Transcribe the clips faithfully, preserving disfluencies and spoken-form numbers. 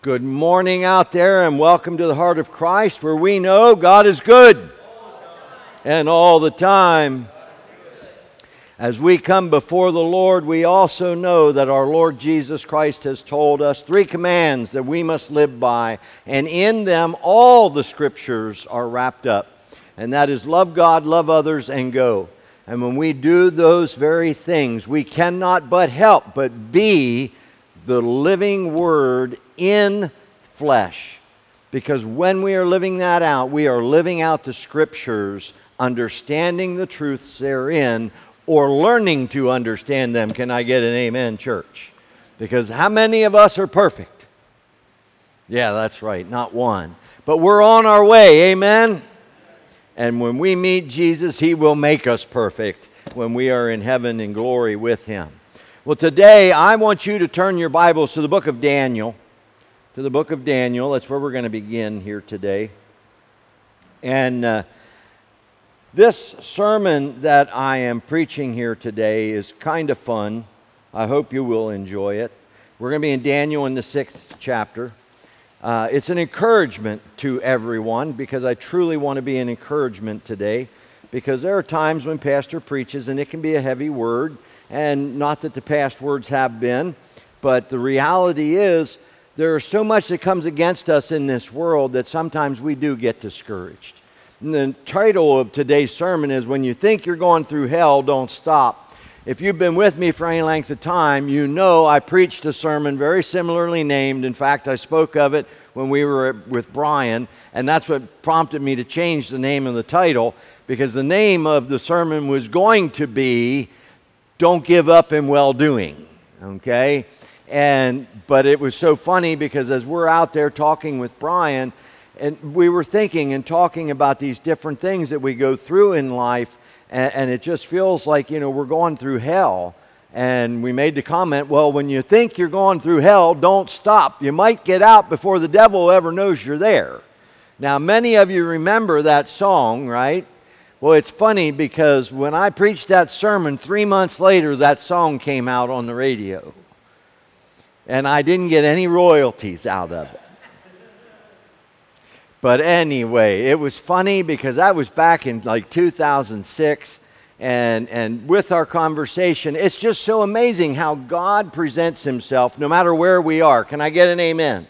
Good morning out there, and welcome to the Heart of Christ, where we know God is good and all the time. As we come before the Lord, we also know that our Lord Jesus Christ has told us three commands that we must live by, and in them all the Scriptures are wrapped up. And that is love God, love others, and go. And when we do those very things, we cannot but help but be the living Word in flesh. Because when we are living that out, we are living out the Scriptures, understanding the truths therein, or learning to understand them. Can I get an amen, church? Because how many of us are perfect? Yeah, that's right, not one. But we're on our way, amen? And when we meet Jesus, He will make us perfect when we are in heaven in glory with Him. Well, today I want you to turn your Bibles to the book of Daniel. To the book of Daniel. That's where we're going to begin here today. And uh, this sermon that I am preaching here today is kind of fun. I hope you will enjoy it. We're going to be in Daniel in the sixth chapter. Uh, it's an encouragement to everyone, because I truly want to be an encouragement today, because there are times when pastor preaches and it can be a heavy word. And not that the past words have been, but the reality is there is so much that comes against us in this world that sometimes we do get discouraged. And the title of today's sermon is, When You Think You're Going Through Hell, Don't Stop. If you've been with me for any length of time, you know I preached a sermon very similarly named. In fact, I spoke of it when we were with Brian, and that's what prompted me to change the name of the title, because the name of the sermon was going to be Don't Give Up in Well-Doing, okay? And but it was so funny, because as we're out there talking with Brian, and we were thinking and talking about these different things that we go through in life, and, and it just feels like, you know, we're going through hell. And we made the comment, well, when you think you're going through hell, don't stop. You might get out before the devil ever knows you're there. Now, many of you remember that song, right? Well, it's funny, because when I preached that sermon, three months later, that song came out on the radio. And I didn't get any royalties out of it. But anyway, it was funny, because that was back in like two thousand six. And, and with our conversation, it's just so amazing how God presents Himself no matter where we are. Can I get an amen?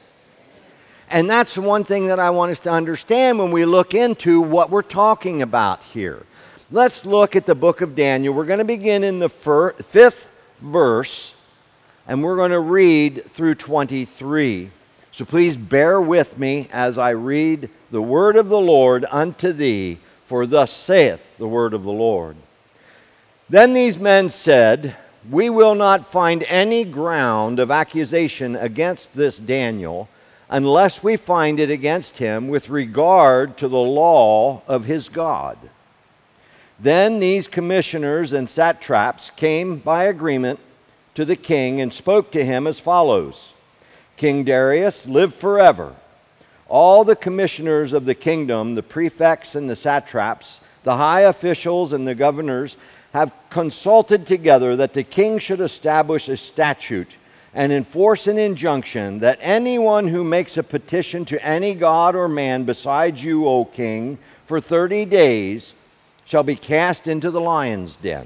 And that's one thing that I want us to understand when we look into what we're talking about here. Let's look at the book of Daniel. We're going to begin in the fir- fifth verse, and we're going to read through twenty-three. So please bear with me as I read the word of the Lord unto thee, for thus saith the word of the Lord. Then these men said, We will not find any ground of accusation against this Daniel, unless we find it against him with regard to the law of his God. Then these commissioners and satraps came by agreement to the king and spoke to him as follows: King Darius, live forever. All the commissioners of the kingdom, the prefects and the satraps, the high officials and the governors, have consulted together that the king should establish a statute and enforce an injunction that anyone who makes a petition to any god or man besides you, O king, for thirty days shall be cast into the lion's den.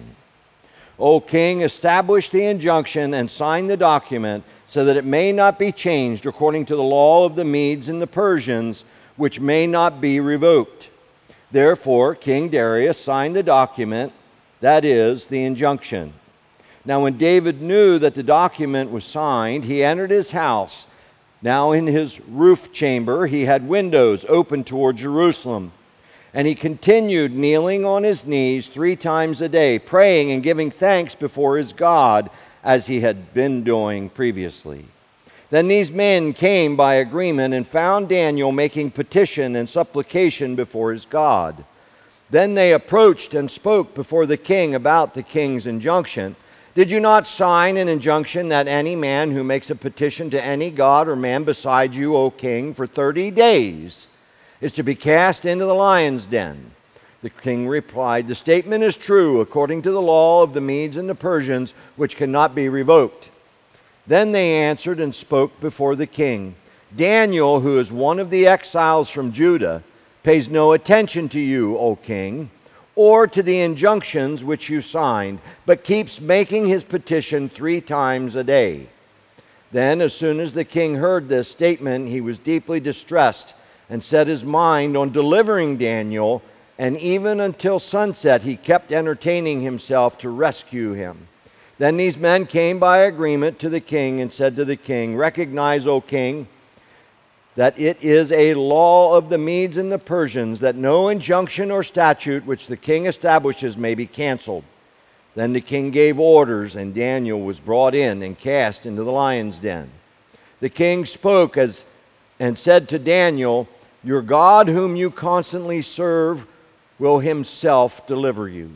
O king, establish the injunction and sign the document, so that it may not be changed according to the law of the Medes and the Persians, which may not be revoked. Therefore, King Darius signed the document, that is, the injunction. Now when David knew that the document was signed, he entered his house. Now in his roof chamber he had windows open toward Jerusalem. And he continued kneeling on his knees three times a day, praying and giving thanks before his God, as he had been doing previously. Then these men came by agreement and found Daniel making petition and supplication before his God. Then they approached and spoke before the king about the king's injunction. Did you not sign an injunction that any man who makes a petition to any god or man beside you, O king, for thirty days is to be cast into the lion's den? The king replied, The statement is true according to the law of the Medes and the Persians, which cannot be revoked. Then they answered and spoke before the king. Daniel, who is one of the exiles from Judah, pays no attention to you, O king, or to the injunctions which you signed, but keeps making his petition three times a day. Then, as soon as the king heard this statement, he was deeply distressed and set his mind on delivering Daniel, and even until sunset he kept entertaining himself to rescue him. Then these men came by agreement to the king and said to the king, "Recognize, O king, that it is a law of the Medes and the Persians that no injunction or statute which the king establishes may be canceled." Then the king gave orders, and Daniel was brought in and cast into the lion's den. The king spoke as and said to Daniel, "Your God, whom you constantly serve, will himself deliver you."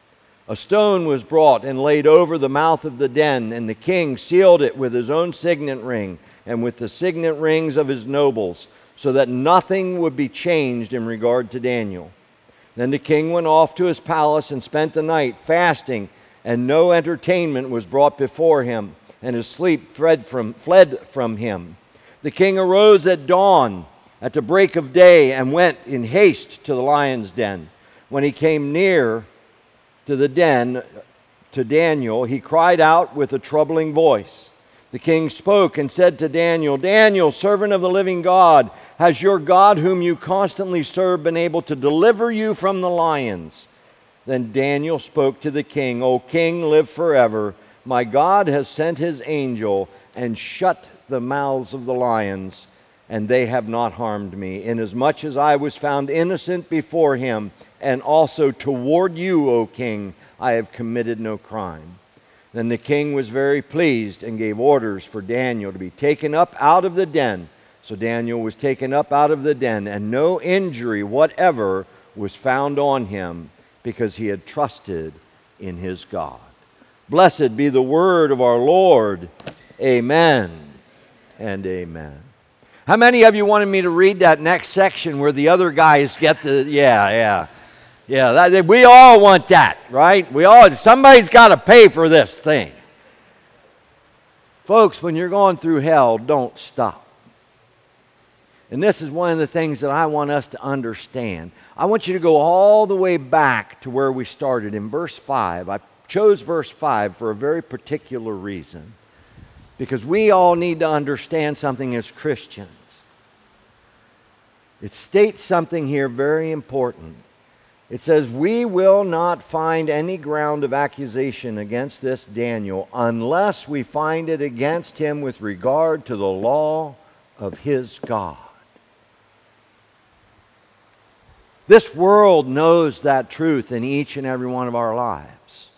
A stone was brought and laid over the mouth of the den, and the king sealed it with his own signet ring and with the signet rings of his nobles, so that nothing would be changed in regard to Daniel. Then the king went off to his palace and spent the night fasting, and no entertainment was brought before him, and his sleep fled from, fled from him. The king arose at dawn, at the break of day, and went in haste to the lion's den. When he came near to the den, to Daniel, he cried out with a troubling voice. The king spoke and said to Daniel, "Daniel, servant of the living God, has your God, whom you constantly serve, been able to deliver you from the lions?" Then Daniel spoke to the king, "O king, live forever. My God has sent his angel and shut the mouths of the lions, and they have not harmed me, inasmuch as I was found innocent before him, and also toward you, O king, I have committed no crime." Then the king was very pleased and gave orders for Daniel to be taken up out of the den. So Daniel was taken up out of the den, and no injury whatever was found on him, because he had trusted in his God. Blessed be the word of our Lord. Amen and amen. How many of you wanted me to read that next section where the other guys get the, yeah, yeah. Yeah, that, we all want that, right? We all, somebody's got to pay for this thing. Folks, when you're going through hell, don't stop. And this is one of the things that I want us to understand. I want you to go all the way back to where we started in verse five. I chose verse five for a very particular reason, because we all need to understand something as Christians. It states something here very important. It says, "We will not find any ground of accusation against this Daniel unless we find it against him with regard to the law of his God." This world knows that truth in each and every one of our lives.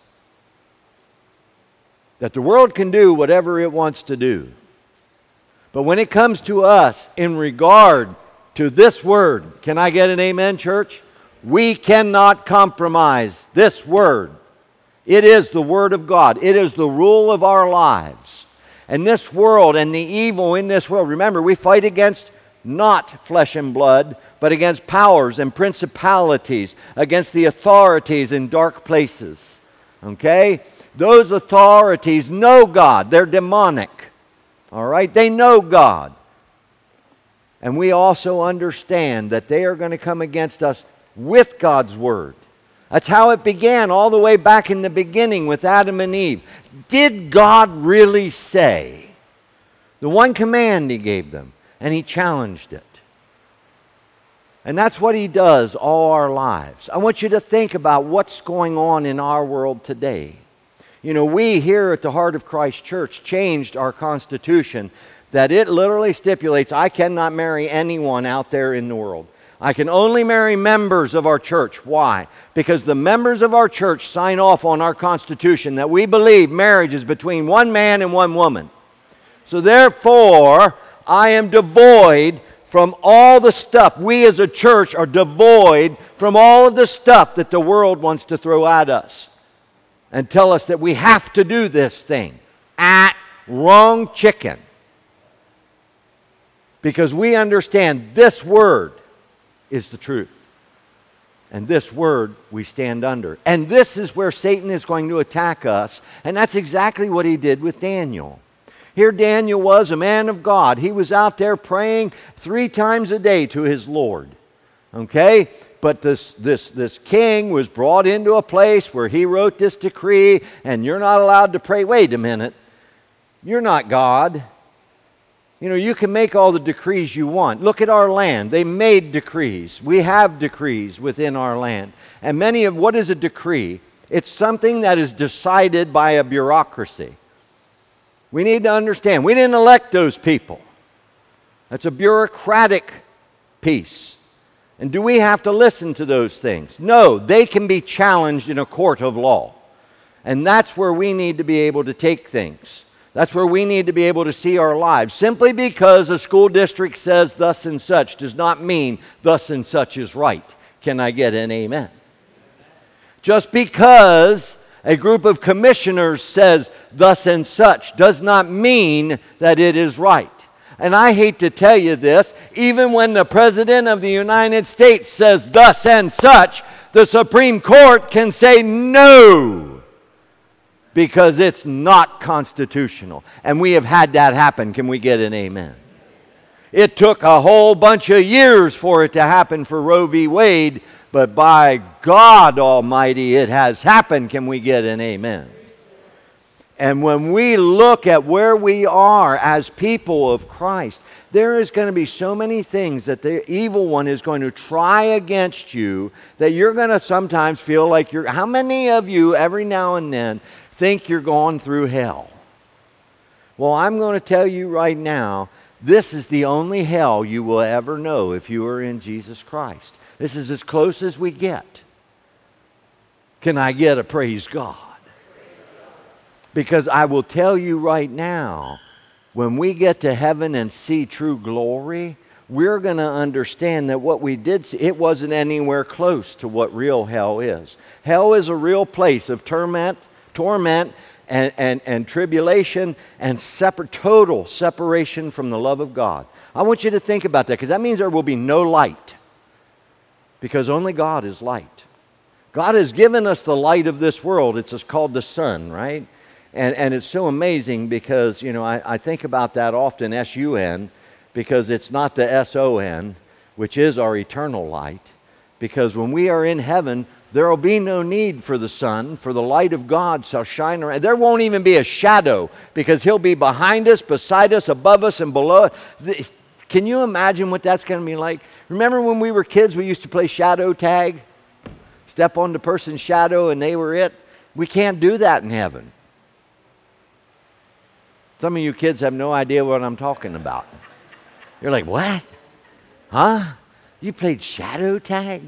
That the world can do whatever it wants to do. But when it comes to us in regard to this word, can I get an amen, church? We cannot compromise this word. It is the word of God. It is the rule of our lives. And this world and the evil in this world, remember, we fight against not flesh and blood, but against powers and principalities, against the authorities in dark places. Okay? Those authorities know God. They're demonic. All right? They know God. And we also understand that they are going to come against us with God's word. That's how it began all the way back in the beginning with Adam and Eve. Did God really say? The one command he gave them, and he challenged it. And that's what he does all our lives. I want you to think about what's going on in our world today. You know, we here at the Heart of Christ Church changed our constitution that it literally stipulates I cannot marry anyone out there in the world. I can only marry members of our church. Why? Because the members of our church sign off on our constitution that we believe marriage is between one man and one woman. So therefore, I am devoid from all the stuff. We as a church are devoid from all of the stuff that the world wants to throw at us and tell us that we have to do this thing. Ah, wrong chicken. Because we understand this word is the truth. And this word we stand under. And this is where Satan is going to attack us. And that's exactly what he did with Daniel. Here Daniel was, a man of God. He was out there praying three times a day to his Lord. Okay? But this, this, this king was brought into a place where he wrote this decree, and you're not allowed to pray. Wait a minute. You're not God. You know, you can make all the decrees you want. Look at our land. They made decrees. We have decrees within our land. And many of, what is a decree? It's something that is decided by a bureaucracy. We need to understand, we didn't elect those people. That's a bureaucratic piece. And do we have to listen to those things? No, they can be challenged in a court of law. And that's where we need to be able to take things. That's where we need to be able to see our lives. Simply because a school district says thus and such does not mean thus and such is right. Can I get an amen? Just because a group of commissioners says thus and such does not mean that it is right. And I hate to tell you this, even when the President of the United States says thus and such, the Supreme Court can say no. Because it's not constitutional. And we have had that happen. Can we get an amen? It took a whole bunch of years for it to happen for Roe v. Wade, but by God Almighty, it has happened. Can we get an amen? And when we look at where we are as people of Christ, there is going to be so many things that the evil one is going to try against you that you're going to sometimes feel like you're... How many of you every now and then think you're going through hell? Well, I'm going to tell you right now, this is the only hell you will ever know if you are in Jesus Christ. This is as close as we get. Can I get a praise God? Because I will tell you right now, when we get to heaven and see true glory, we're going to understand that what we did see, it wasn't anywhere close to what real hell is. Hell is a real place of torment, torment and, and, and tribulation and separate, total separation from the love of God. I want you to think about that, because that means there will be no light, because only God is light. God has given us the light of this world. It's just called the sun, right? And, and it's so amazing because, you know, I, I think about that often, S U N, because it's not the S O N, which is our eternal light. Because when we are in heaven, there will be no need for the sun, for the light of God shall shine around. There won't even be a shadow, because He'll be behind us, beside us, above us, and below us. Can you imagine what that's going to be like? Remember when we were kids, we used to play shadow tag? Step on the person's shadow and they were it? We can't do that in heaven. Some of you kids have no idea what I'm talking about. You're like, what? Huh? You played shadow tag?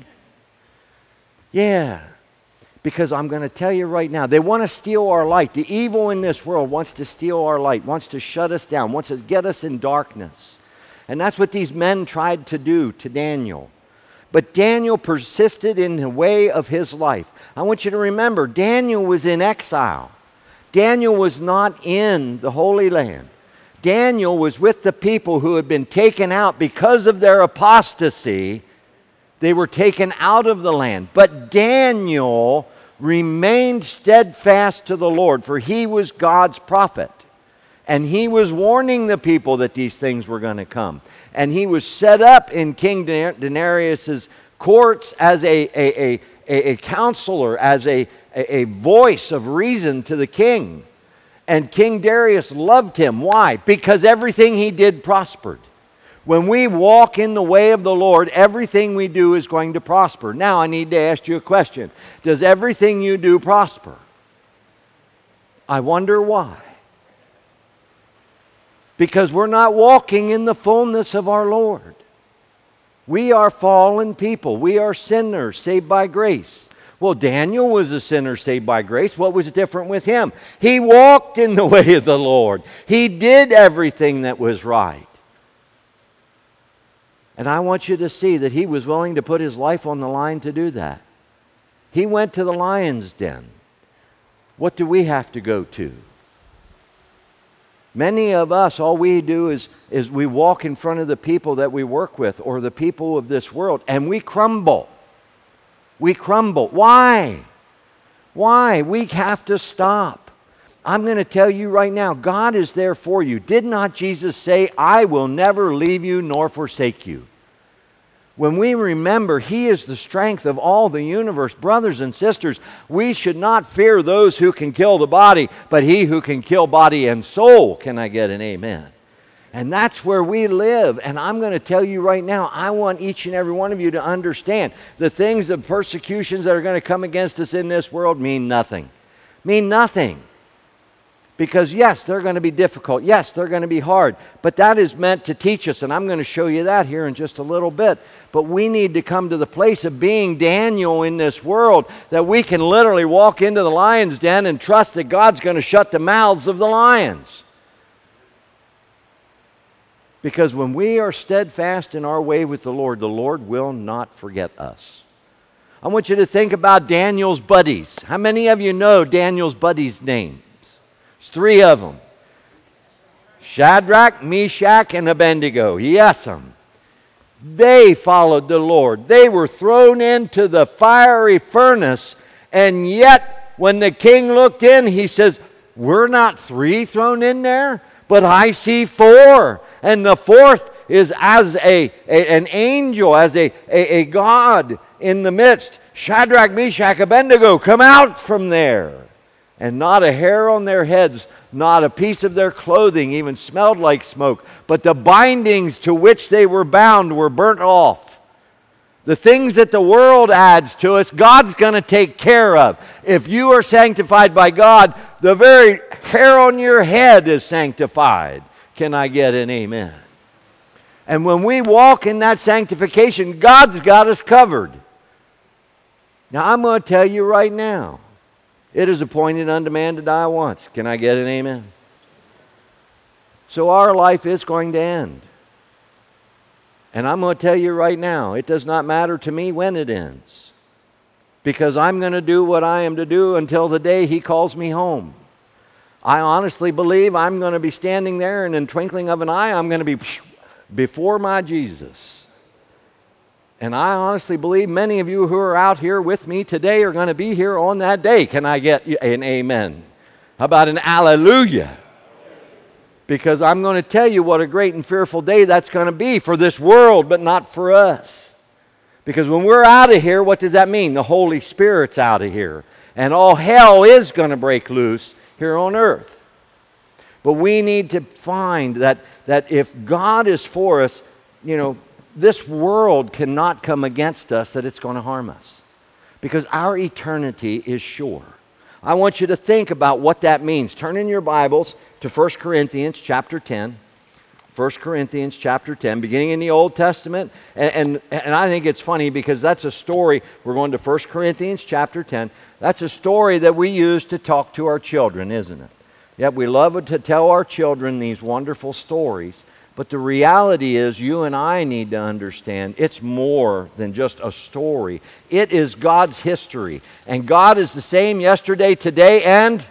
Yeah. Because I'm going to tell you right now, they want to steal our light. The evil in this world wants to steal our light, wants to shut us down, wants to get us in darkness. And that's what these men tried to do to Daniel. But Daniel persisted in the way of his life. I want you to remember, Daniel was in exile. Daniel was not in the Holy Land. Daniel was with the people who had been taken out because of their apostasy. They were taken out of the land. But Daniel remained steadfast to the Lord, for he was God's prophet. And he was warning the people that these things were going to come. And he was set up in King Darius's courts as a, a, a, a, a counselor, as a, a, a voice of reason to the king. And King Darius loved him. Why? Because everything he did prospered. When we walk in the way of the Lord, everything we do is going to prosper. Now I need to ask you a question. Does everything you do prosper? I wonder why. Because we're not walking in the fullness of our Lord. We are fallen people. We are sinners saved by grace. Well, Daniel was a sinner saved by grace. What was different with him? He walked in the way of the Lord. He did everything that was right. And I want you to see that he was willing to put his life on the line to do that. He went to the lion's den. What do we have to go to? Many of us, all we do is, is we walk in front of the people that we work with or the people of this world, and we crumble. We crumble. Why? Why? We have to stop. I'm going to tell you right now, God is there for you. Did not Jesus say, I will never leave you nor forsake you? When we remember He is the strength of all the universe, brothers and sisters, we should not fear those who can kill the body, but He who can kill body and soul. Can I get an amen? And that's where we live. And I'm going to tell you right now, I want each and every one of you to understand the things, the persecutions that are going to come against us in this world mean nothing. Mean nothing. Because yes, they're going to be difficult. Yes, they're going to be hard. But that is meant to teach us, and I'm going to show you that here in just a little bit. But we need to come to the place of being Daniel in this world, that we can literally walk into the lion's den and trust that God's going to shut the mouths of the lions. Because when we are steadfast in our way with the Lord, the Lord will not forget us. I want you to think about Daniel's buddies. How many of you know Daniel's buddies' names? There's three of them. Shadrach, Meshach, and Abednego. Yes, them. They followed the Lord. They were thrown into the fiery furnace, and yet when the king looked in, he says, we're not three thrown in there, but I see four. And the fourth is as a, a an angel, as a, a, a God in the midst. Shadrach, Meshach, Abednego, come out from there. And not a hair on their heads, not a piece of their clothing even smelled like smoke. But the bindings to which they were bound were burnt off. The things that the world adds to us, God's going to take care of. If you are sanctified by God, the very hair on your head is sanctified. Can I get an amen? And when we walk in that sanctification, God's got us covered. Now, I'm going to tell you right now, it is appointed unto man to die once. Can I get an amen? So our life is going to end. And I'm going to tell you right now, it does not matter to me when it ends. Because I'm going to do what I am to do until the day He calls me home. I honestly believe I'm going to be standing there, and in the twinkling of an eye, I'm going to be before my Jesus. And I honestly believe many of you who are out here with me today are going to be here on that day. Can I get an amen? How about an hallelujah? Because I'm going to tell you what a great and fearful day that's going to be for this world, but not for us. Because when we're out of here, what does that mean? The Holy Spirit's out of here. And all hell is going to break loose here on earth. But we need to find that, that if God is for us, you know, this world cannot come against us that it's going to harm us. Because our eternity is sure. I want you to think about what that means. Turn in your Bibles to First Corinthians chapter ten. First Corinthians chapter ten, beginning in the Old Testament. And, and, and I think it's funny because that's a story. We're going to First Corinthians chapter ten. That's a story that we use to talk to our children, isn't it? Yet we love to tell our children these wonderful stories. But the reality is, you and I need to understand it's more than just a story. It is God's history. And God is the same yesterday, today, and,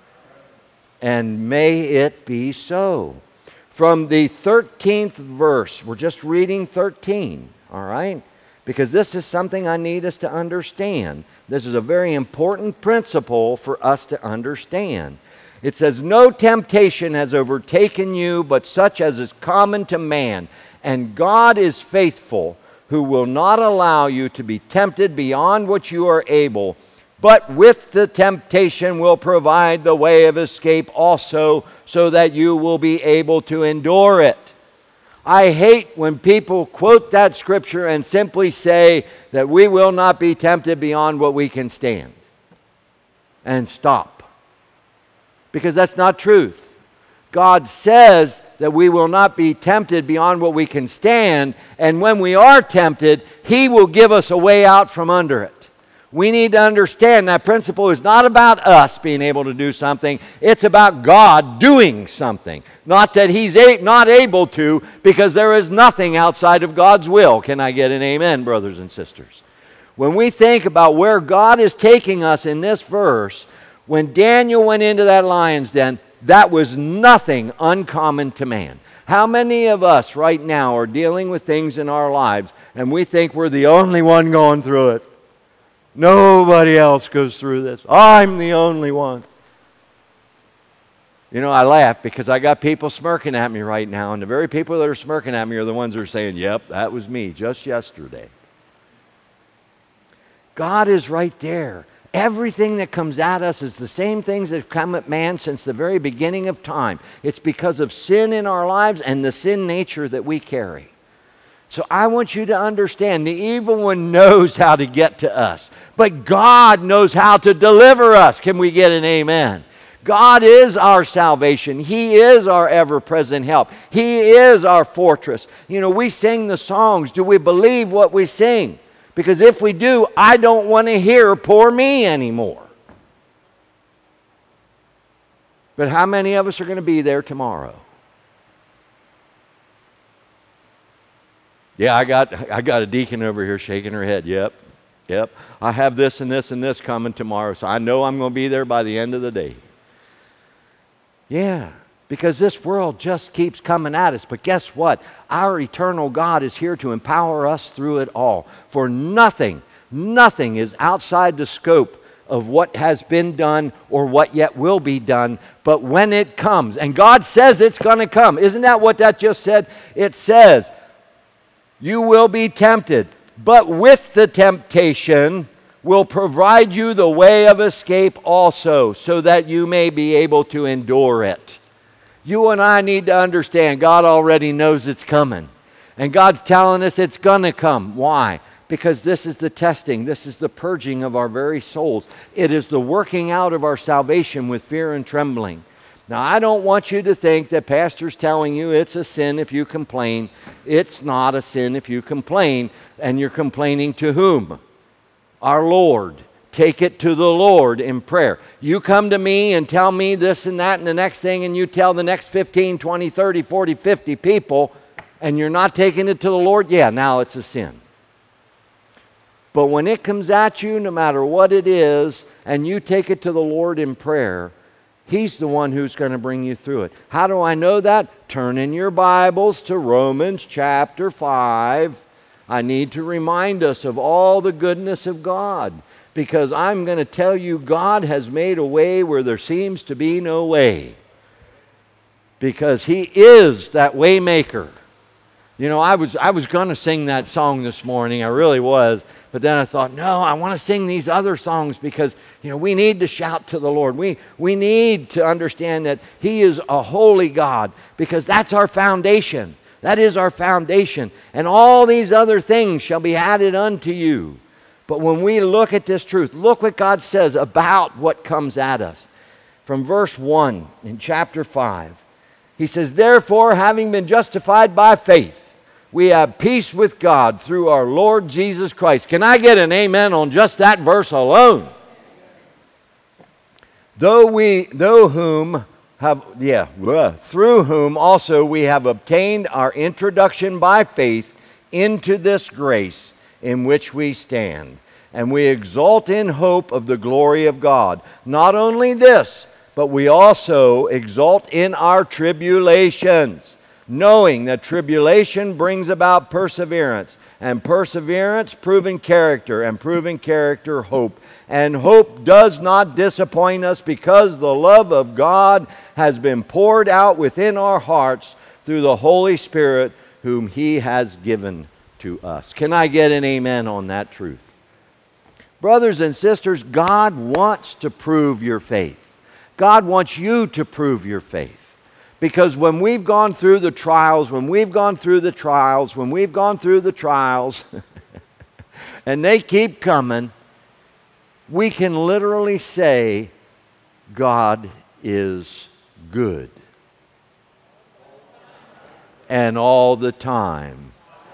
and may it be so. From the thirteenth verse, we're just reading thirteen, all right? Because this is something I need us to understand. This is a very important principle for us to understand. It says, no temptation has overtaken you, but such as is common to man. And God is faithful, who will not allow you to be tempted beyond what you are able, but with the temptation will provide the way of escape also, so that you will be able to endure it. I hate when people quote that scripture and simply say that we will not be tempted beyond what we can stand. And stop. Because that's not truth. God says that we will not be tempted beyond what we can stand, and when we are tempted, He will give us a way out from under it. We need to understand that principle is not about us being able to do something. It's about God doing something. Not that He's a- not able to, because there is nothing outside of God's will. Can I get an amen, brothers and sisters? When we think about where God is taking us in this verse, when Daniel went into that lion's den, that was nothing uncommon to man. How many of us right now are dealing with things in our lives and we think we're the only one going through it? Nobody else goes through this. I'm the only one. You know, I laugh because I got people smirking at me right now, and the very people that are smirking at me are the ones that are saying, yep, that was me just yesterday. God is right there. Everything that comes at us is the same things that have come at man since the very beginning of time. It's because of sin in our lives and the sin nature that we carry. So I want you to understand the evil one knows how to get to us, but God knows how to deliver us. Can we get an amen? God is our salvation. He is our ever-present help. He is our fortress. You know, we sing the songs. Do we believe what we sing? Because if we do, I don't want to hear poor me anymore. But how many of us are going to be there tomorrow? Yeah, I got I got a deacon over here shaking her head. Yep, yep. I have this and this and this coming tomorrow, so I know I'm going to be there by the end of the day. Yeah, because this world just keeps coming at us. But guess what? Our eternal God is here to empower us through it all. For nothing, nothing is outside the scope of what has been done or what yet will be done. But when it comes, and God says it's going to come. Isn't that what that just said? It says, you will be tempted, but with the temptation will provide you the way of escape also, so that you may be able to endure it. You and I need to understand God already knows it's coming. And God's telling us it's going to come. Why? Because this is the testing. This is the purging of our very souls. It is the working out of our salvation with fear and trembling. Now, I don't want you to think that pastor's telling you it's a sin if you complain. It's not a sin if you complain. And you're complaining to whom? Our Lord. Take it to the Lord in prayer. You come to me and tell me this and that and the next thing, and you tell the next fifteen, twenty, thirty, forty, fifty people, and you're not taking it to the Lord, yeah, now it's a sin. But when it comes at you, no matter what it is, and you take it to the Lord in prayer, He's the one who's going to bring you through it. How do I know that? Turn in your Bibles to Romans chapter five. I need to remind us of all the goodness of God, because I'm going to tell you God has made a way where there seems to be no way, because He is that way maker. You know, I was I was going to sing that song this morning. I really was. But then I thought, no, I want to sing these other songs because, you know, we need to shout to the Lord. We, we need to understand that He is a holy God, because that's our foundation. That is our foundation. And all these other things shall be added unto you. But when we look at this truth, look what God says about what comes at us. From verse one in chapter five, He says, therefore, having been justified by faith, we have peace with God through our Lord Jesus Christ. Can I get an amen on just that verse alone? Though we, though whom have, yeah, bleh, through whom also we have obtained our introduction by faith into this grace in which we stand, and we exult in hope of the glory of God. Not only this, but we also exult in our tribulations, knowing that tribulation brings about perseverance, and perseverance, proven character, and proven character, hope. And hope does not disappoint us, because the love of God has been poured out within our hearts through the Holy Spirit, whom He has given to us. Can I get an amen on that truth? Brothers and sisters, God wants to prove your faith. God wants you to prove your faith. Because when we've gone through the trials, when we've gone through the trials, when we've gone through the trials, and they keep coming, we can literally say, God is good. And all the time.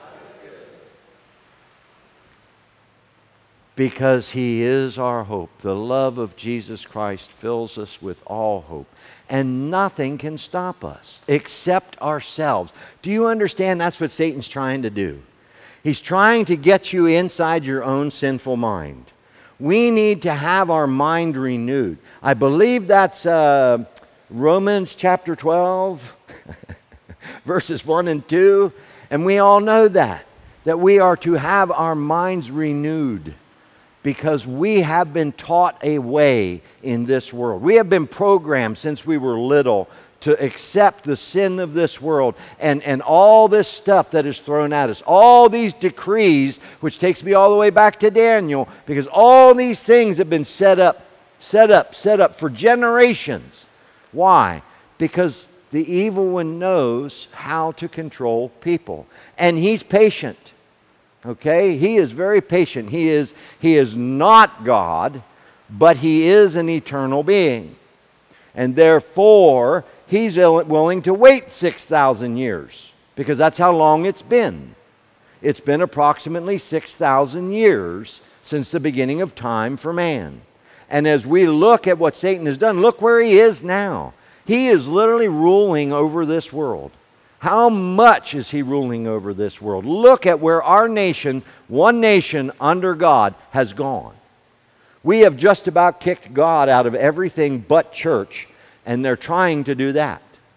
Because He is our hope. The love of Jesus Christ fills us with all hope. And nothing can stop us except ourselves. Do you understand that's what Satan's trying to do? He's trying to get you inside your own sinful mind. We need to have our mind renewed. I believe that's uh, Romans chapter twelve, verses one and two. And we all know that, that we are to have our minds renewed. because we have been taught a way in this world. We have been programmed since we were little to accept the sin of this world and, and all this stuff that is thrown at us. All these decrees, which takes me all the way back to Daniel, because all these things have been set up, set up, set up for generations. Why? Because the evil one knows how to control people. And he's patient. Okay? He is very patient. He is, he is not God, but he is an eternal being. And therefore, he's willing to wait six thousand years, because that's how long it's been. It's been approximately six thousand years since the beginning of time for man. And as we look at what Satan has done, look where he is now. He is literally ruling over this world. How much is he ruling over this world? Look at where our nation, one nation under God, has gone. We have just about kicked God out of everything but church, and they're trying to do that.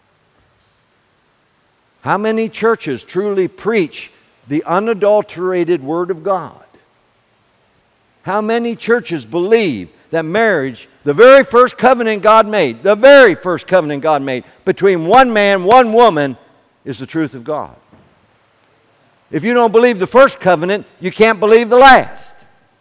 How many churches truly preach the unadulterated Word of God? How many churches believe that marriage, the very first covenant God made, the very first covenant God made between one man, one woman, is the truth of God? If you don't believe the first covenant, you can't believe the last.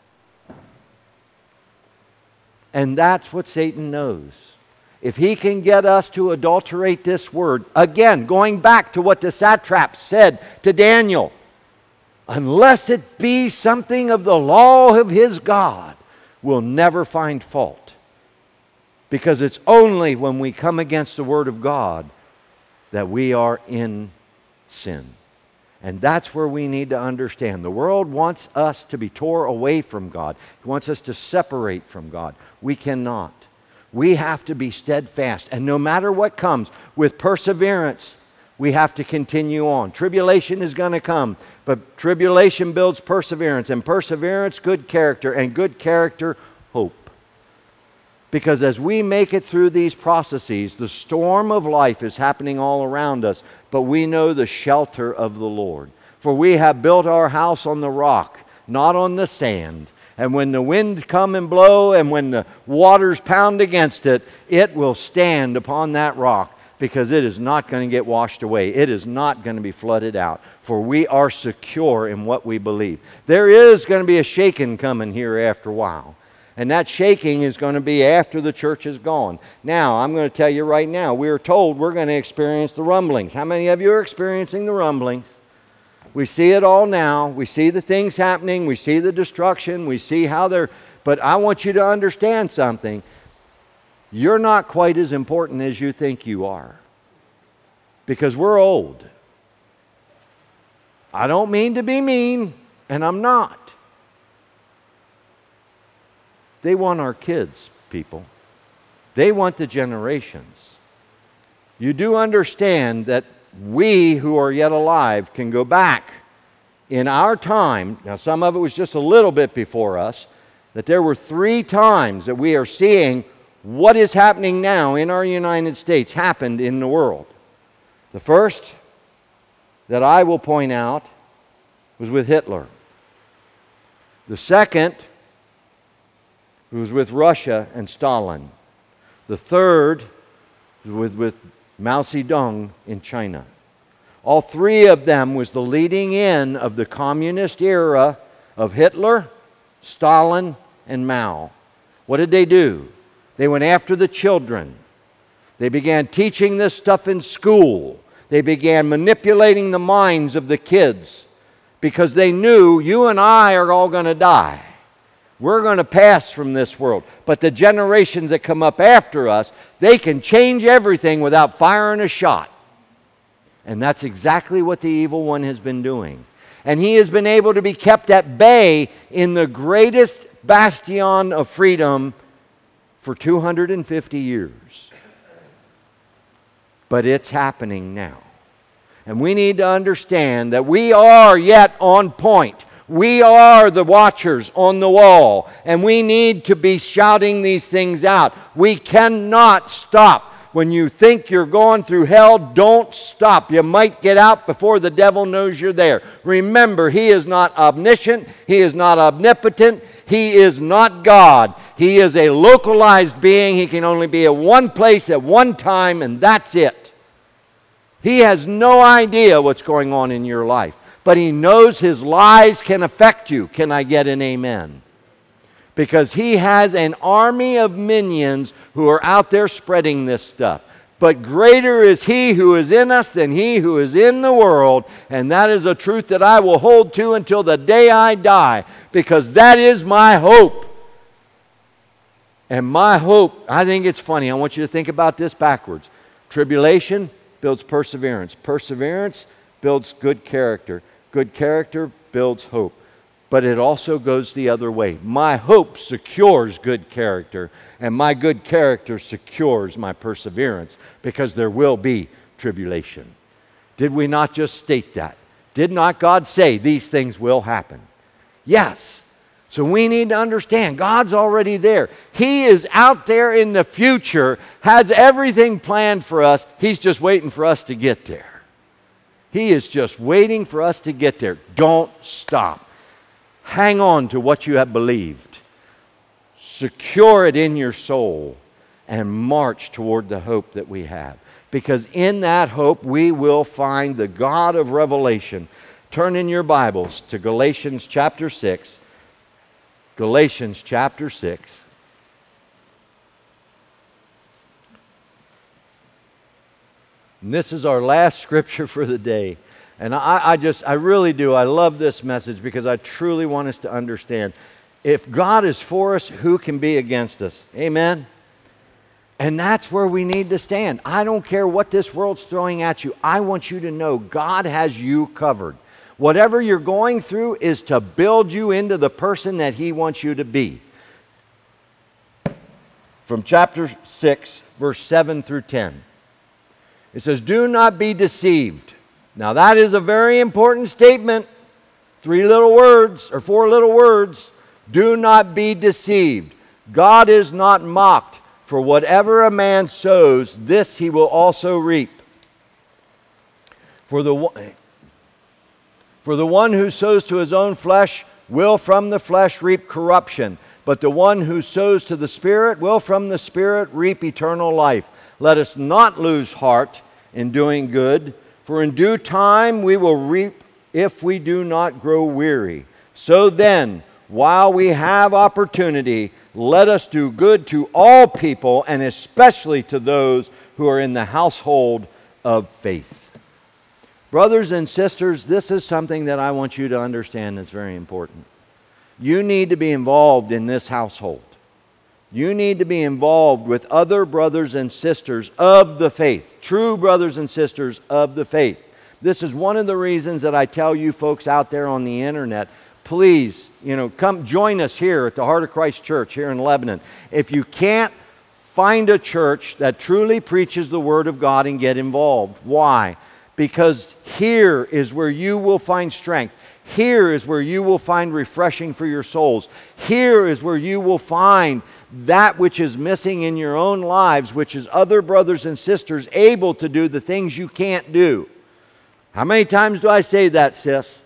And that's what Satan knows. If he can get us to adulterate this word, again, going back to what the satrap said to Daniel, unless it be something of the law of his God, we'll never find fault. Because it's only when we come against the Word of God that we are in sin. And that's where we need to understand. The world wants us to be tore away from God. It wants us to separate from God. We cannot. We have to be steadfast. And no matter what comes, with perseverance, we have to continue on. Tribulation is going to come, but tribulation builds perseverance, and perseverance, good character, and good character, hope. Because as we make it through these processes, the storm of life is happening all around us, but we know the shelter of the Lord. For we have built our house on the rock, not on the sand. And when the wind come and blow, and when the waters pound against it, it will stand upon that rock, because it is not going to get washed away. It is not going to be flooded out, for we are secure in what we believe. There is going to be a shaking coming here after a while, and that shaking is going to be after the church is gone. Now, I'm going to tell you right now, we are told we're going to experience the rumblings. How many of you are experiencing the rumblings? We see it all now. We see the things happening. We see the destruction. We see how they're... But I want you to understand something. You're not quite as important as you think you are, because we're old. I don't mean to be mean, and I'm not. They want our kids, people. They want the generations. You do understand that we who are yet alive can go back in our time. Now, some of it was just a little bit before us, that there were three times that we are seeing what is happening now in our United States happened in the world. The first that I will point out was with Hitler. The second was with Russia and Stalin. The third was with, with Mao Zedong in China. All three of them was the leading in of the communist era of Hitler, Stalin, and Mao. What did they do? They went after the children. They began teaching this stuff in school. They began manipulating the minds of the kids, because they knew you and I are all going to die. We're going to pass from this world. But the generations that come up after us, they can change everything without firing a shot. And that's exactly what the evil one has been doing. And he has been able to be kept at bay in the greatest bastion of freedom for two hundred fifty years. But it's happening now. And we need to understand that we are yet on point. We are the watchers on the wall, and we need to be shouting these things out. We cannot stop When you think you're going through hell, don't stop. You might get out before the devil knows you're there. Remember, he is not omniscient. He is not omnipotent. He is not God. He is a localized being. He can only be at one place at one time, and that's it. He has no idea what's going on in your life, but he knows his lies can affect you. Can I get an amen? Because he has an army of minions who are out there spreading this stuff. But greater is he who is in us than he who is in the world. And that is a truth that I will hold to until the day I die. Because that is my hope. And my hope, I think it's funny. I want you to think about this backwards. Tribulation builds perseverance. Perseverance builds good character. Good character builds hope. But it also goes the other way. My hope secures good character, and my good character secures my perseverance, because there will be tribulation. Did we not just state that? Did not God say these things will happen? Yes. So we need to understand God's already there. He is out there in the future, has everything planned for us. He's just waiting for us to get there. He is just waiting for us to get there. Don't stop. Hang on to what you have believed. Secure it in your soul and march toward the hope that we have. Because in that hope we will find the God of revelation. Turn in your Bibles to Galatians chapter six. Galatians chapter six. And this is our last scripture for the day. And I, I just, I really do. I love this message because I truly want us to understand. If God is for us, who can be against us? Amen? And that's where we need to stand. I don't care what this world's throwing at you. I want you to know God has you covered. Whatever you're going through is to build you into the person that He wants you to be. From chapter six, verse seven through ten. It says, "Do not be deceived." Now that is a very important statement. Three little words, or four little words. Do not be deceived. God is not mocked. For whatever a man sows, this he will also reap. For the, for the one who sows to his own flesh will from the flesh reap corruption. But the one who sows to the Spirit will from the Spirit reap eternal life. Let us not lose heart in doing good, for in due time we will reap if we do not grow weary. So then, while we have opportunity, let us do good to all people, and especially to those who are in the household of faith. Brothers and sisters, this is something that I want you to understand that's very important. You need to be involved in this household. You need to be involved with other brothers and sisters of the faith, true brothers and sisters of the faith. This is one of the reasons that I tell you folks out there on the internet, please, you know, come join us here at the Heart of Christ Church here in Lebanon. If you can't find a church that truly preaches the Word of God, and get involved. Why? Because here is where you will find strength. Here is where you will find refreshing for your souls. Here is where you will find that which is missing in your own lives, which is other brothers and sisters able to do the things you can't do. How many times do I say that, sis?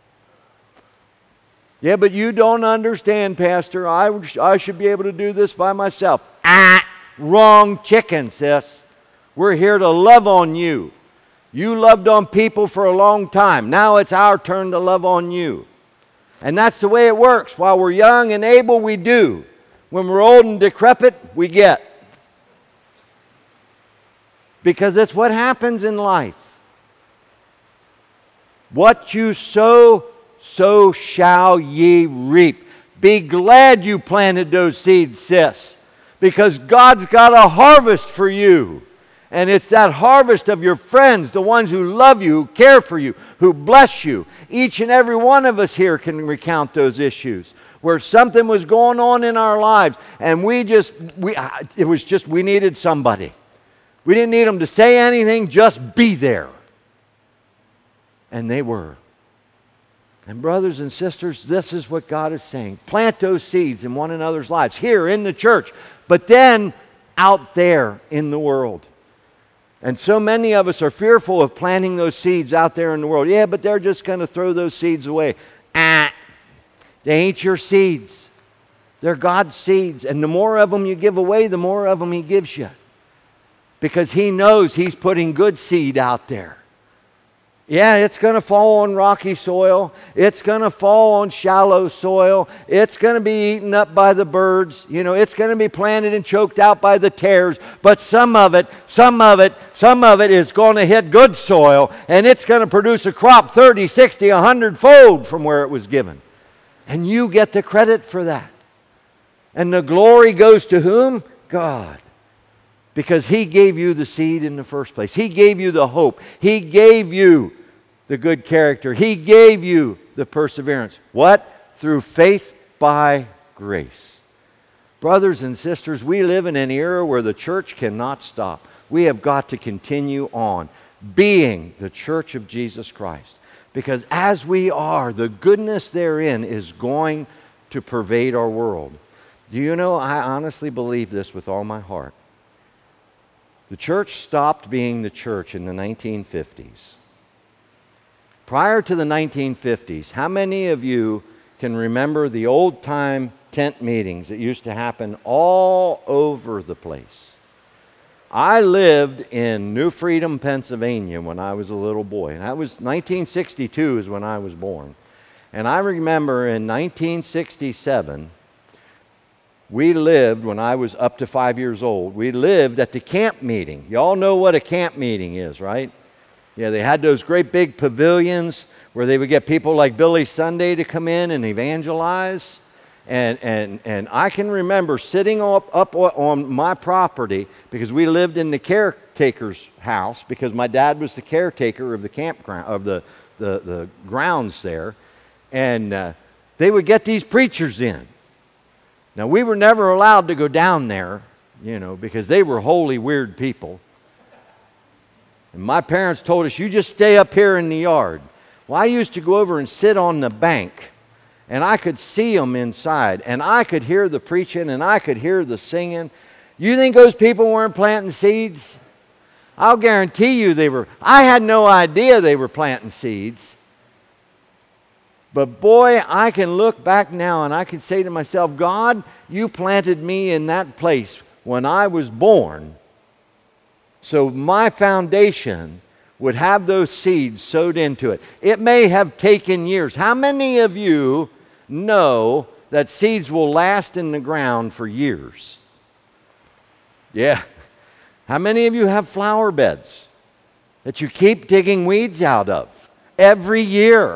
Yeah, but you don't understand, Pastor. I, I should be able to do this by myself. Ah, wrong chicken, sis. We're here to love on you. You loved on people for a long time. Now it's our turn to love on you. And that's the way it works. While we're young and able, we do. When we're old and decrepit, we get. Because it's what happens in life. What you sow, so shall ye reap. Be glad you planted those seeds, sis. Because God's got a harvest for you. And it's that harvest of your friends, the ones who love you, who care for you, who bless you. Each and every one of us here can recount those issues where something was going on in our lives and we just, we, it was just, we needed somebody. We didn't need them to say anything, just be there. And they were. And brothers and sisters, this is what God is saying. Plant those seeds in one another's lives, here in the church, but then out there in the world. And so many of us are fearful of planting those seeds out there in the world. Yeah, but they're just going to throw those seeds away. Ah, they ain't your seeds. They're God's seeds. And the more of them you give away, the more of them He gives you. Because He knows He's putting good seed out there. Yeah, it's going to fall on rocky soil. It's going to fall on shallow soil. It's going to be eaten up by the birds. You know, it's going to be planted and choked out by the tares. But some of it, some of it, some of it is going to hit good soil, and it's going to produce a crop thirty, sixty, a hundred fold from where it was given. And you get the credit for that. And the glory goes to whom? God. Because He gave you the seed in the first place. He gave you the hope. He gave you the good character. He gave you the perseverance. What? Through faith by grace. Brothers and sisters, we live in an era where the church cannot stop. We have got to continue on being the church of Jesus Christ. Because as we are, the goodness therein is going to pervade our world. Do you know, I honestly believe this with all my heart. The church stopped being the church in the nineteen fifties. Prior to the nineteen fifties, how many of you can remember the old-time tent meetings that used to happen all over the place? I lived in New Freedom, Pennsylvania when I was a little boy. And that was nineteen sixty-two is when I was born. And I remember in nineteen sixty-seven, we lived, when I was up to five years old, we lived at the camp meeting. You all know what a camp meeting is, right? Yeah, they had those great big pavilions where they would get people like Billy Sunday to come in and evangelize. And, and, and I can remember sitting up, up on my property, because we lived in the caretaker's house, because my dad was the caretaker of the campground, of the, the, the grounds there. And uh, they would get these preachers in. Now, we were never allowed to go down there, you know, because they were holy, weird people. And my parents told us, you just stay up here in the yard. Well, I used to go over and sit on the bank, and I could see them inside, and I could hear the preaching, and I could hear the singing. You think those people weren't planting seeds? I'll guarantee you they were. I had no idea they were planting seeds. But boy, I can look back now and I can say to myself, God, you planted me in that place when I was born, so my foundation would have those seeds sowed into it. It may have taken years. How many of you know that seeds will last in the ground for years? Yeah. How many of you have flower beds that you keep digging weeds out of every year?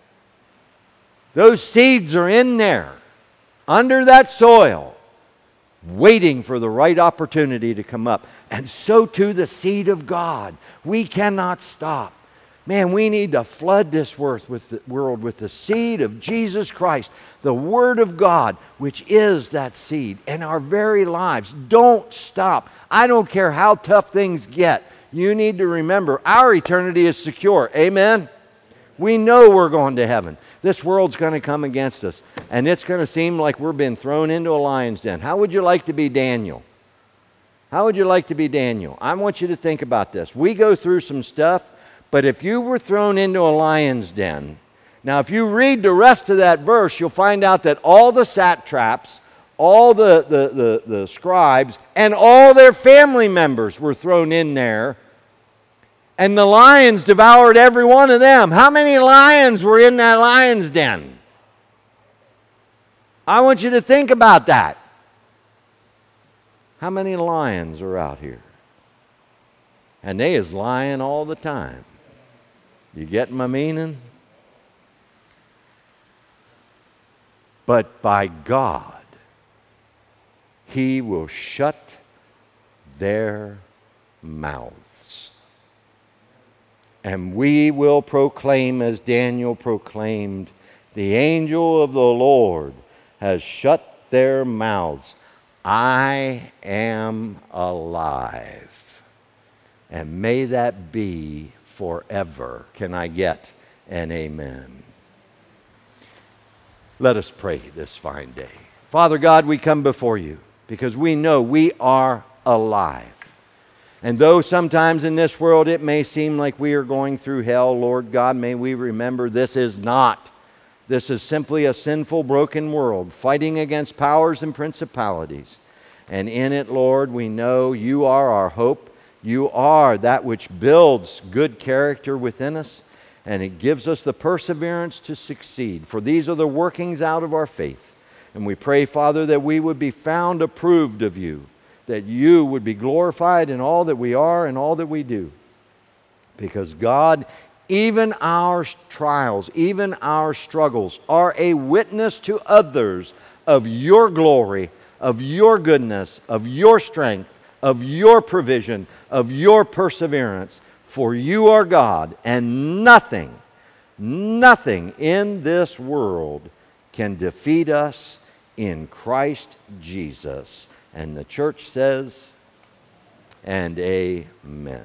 Those seeds are in there, under that soil, waiting for the right opportunity to come up. And so too the seed of God. We cannot stop. Man, we need to flood this world with the world with the seed of Jesus Christ, the Word of God, which is that seed in our very lives. Don't stop. I don't care how tough things get. You need to remember our eternity is secure. Amen? We know we're going to heaven. This world's going to come against us, and it's going to seem like we're being thrown into a lion's den. How would you like to be Daniel? How would you like to be Daniel? I want you to think about this. We go through some stuff, but if you were thrown into a lion's den, now if you read the rest of that verse, you'll find out that all the satraps, all the, the, the, the scribes, and all their family members were thrown in there. And the lions devoured every one of them. How many lions were in that lion's den? I want you to think about that. How many lions are out here? And they is lying all the time. You get my meaning? But by God, He will shut their mouths. And we will proclaim, as Daniel proclaimed, the angel of the Lord has shut their mouths. I am alive. And may that be forever. Can I get an amen? Let us pray this fine day. Father God, we come before you because we know we are alive. And though sometimes in this world it may seem like we are going through hell, Lord God, may we remember this is not. This is simply a sinful, broken world fighting against powers and principalities. And in it, Lord, we know you are our hope. You are that which builds good character within us, and it gives us the perseverance to succeed. For these are the workings out of our faith. And we pray, Father, that we would be found approved of you, that you would be glorified in all that we are and all that we do. Because God, even our trials, even our struggles are a witness to others of your glory, of your goodness, of your strength, of your provision, of your perseverance. For you are God, and nothing, nothing in this world can defeat us in Christ Jesus. And the church says, and amen.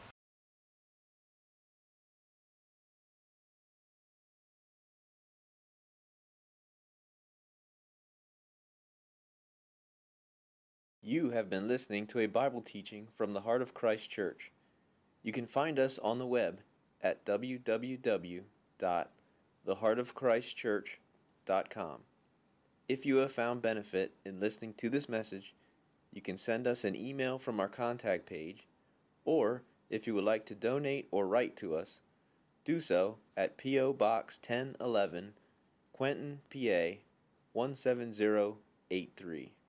You have been listening to a Bible teaching from the Heart of Christ Church. You can find us on the web at w w w dot the heart of christ church dot com. If you have found benefit in listening to this message, you can send us an email from our contact page, or if you would like to donate or write to us, do so at P O Box ten eleven, Quentin, P A one seven zero eight three.